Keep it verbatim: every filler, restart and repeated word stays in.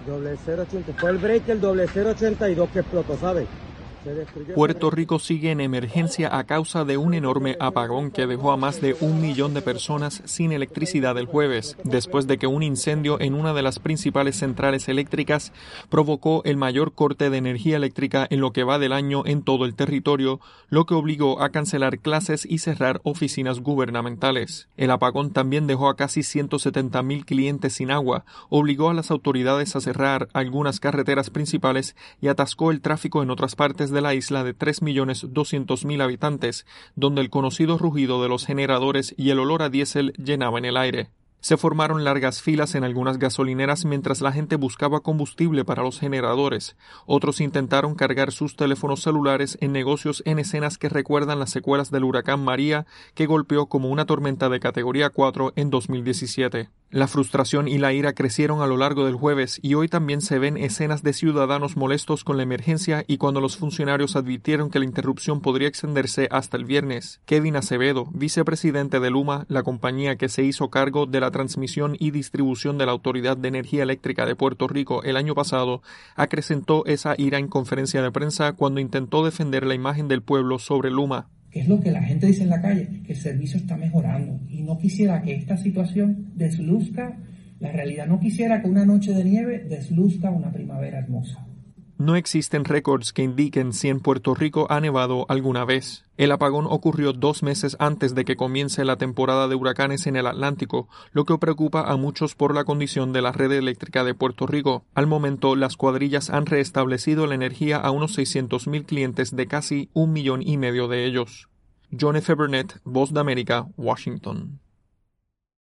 Doble cero ochenta, fue el breaker doble cero ochenta y dos que explotó, ¿sabes? Puerto Rico sigue en emergencia a causa de un enorme apagón que dejó a más de un millón de personas sin electricidad el jueves, después de que un incendio en una de las principales centrales eléctricas provocó el mayor corte de energía eléctrica en lo que va del año en todo el territorio, lo que obligó a cancelar clases y cerrar oficinas gubernamentales. El apagón también dejó a casi ciento setenta mil clientes sin agua, obligó a las autoridades a cerrar algunas carreteras principales y atascó el tráfico en otras partes de la isla de tres millones doscientos mil habitantes, donde el conocido rugido de los generadores y el olor a diésel llenaban el aire. Se formaron largas filas en algunas gasolineras mientras la gente buscaba combustible para los generadores. Otros intentaron cargar sus teléfonos celulares en negocios en escenas que recuerdan las secuelas del huracán María, que golpeó como una tormenta de categoría cuatro en dos mil diecisiete. La frustración y la ira crecieron a lo largo del jueves y hoy también se ven escenas de ciudadanos molestos con la emergencia y cuando los funcionarios advirtieron que la interrupción podría extenderse hasta el viernes. Kevin Acevedo, vicepresidente de Luma, la compañía que se hizo cargo de la transmisión y distribución de la Autoridad de Energía Eléctrica de Puerto Rico el año pasado, acrecentó esa ira en conferencia de prensa cuando intentó defender la imagen del pueblo sobre Luma. Que es lo que la gente dice en la calle, que el servicio está mejorando y no quisiera que esta situación desluzca la realidad, no quisiera que una noche de nieve desluzca una primavera hermosa. No existen récords que indiquen si en Puerto Rico ha nevado alguna vez. El apagón ocurrió dos meses antes de que comience la temporada de huracanes en el Atlántico, lo que preocupa a muchos por la condición de la red eléctrica de Puerto Rico. Al momento, las cuadrillas han reestablecido la energía a unos seiscientos mil clientes de casi un millón y medio de ellos. John F. Burnett, Voz de América, Washington.